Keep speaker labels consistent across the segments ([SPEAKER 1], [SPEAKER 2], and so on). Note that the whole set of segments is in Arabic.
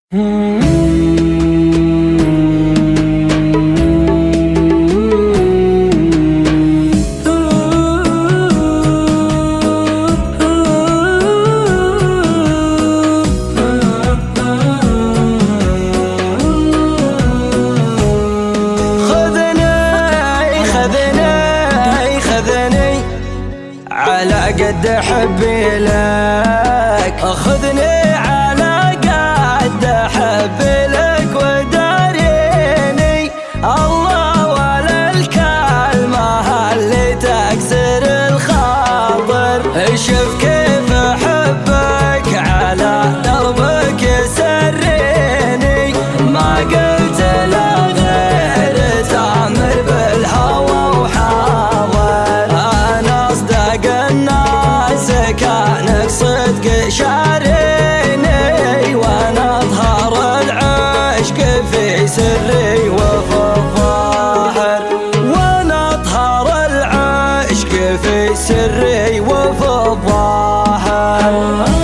[SPEAKER 1] خذني على قد حبي لك، خذني على قد حبي لك وداريني الله ولا الكلمة اللي تكسر الخاطر. شوف كيف احبك على دربك يسريني، ما قلت لا غير تامر بالهوى وحاضر. انا اصدق الناس كانك صدق شاريني، وانا اظهر العشق في سري وفي الظاهر، وانا اظهر العشق في سري وفي الظاهر.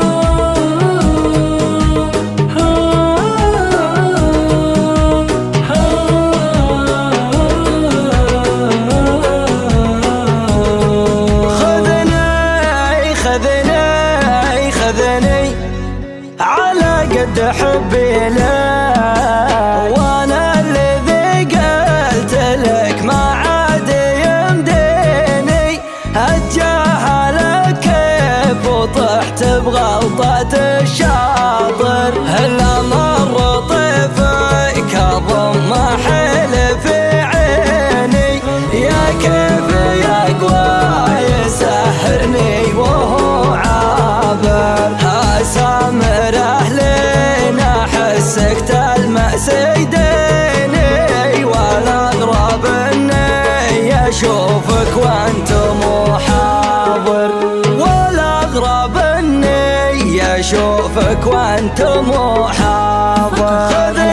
[SPEAKER 1] خذني على قد حبي لك، وانا الذي قلت لك ما عاد يمديني اتجاهلك كيف وطحت بغلطة الشاطر. هلا مر طيفك اضم حيل في عيني، يا كيف يقوى يسحرني وهو عابر. سامر اهلين احسك تلمس ايديني، والاغرب اني اشوفك وانت مو حاضر، والاغرب اني اشوفك وانت مو حاضر.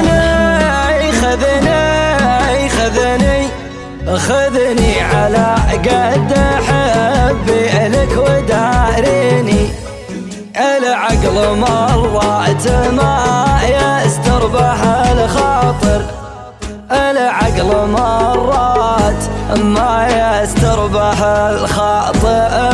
[SPEAKER 1] خذني على قد حبي لك وداريني، العقل مرات ما يستر به الخاطر، العقل مرات ما يستر به الخاطر.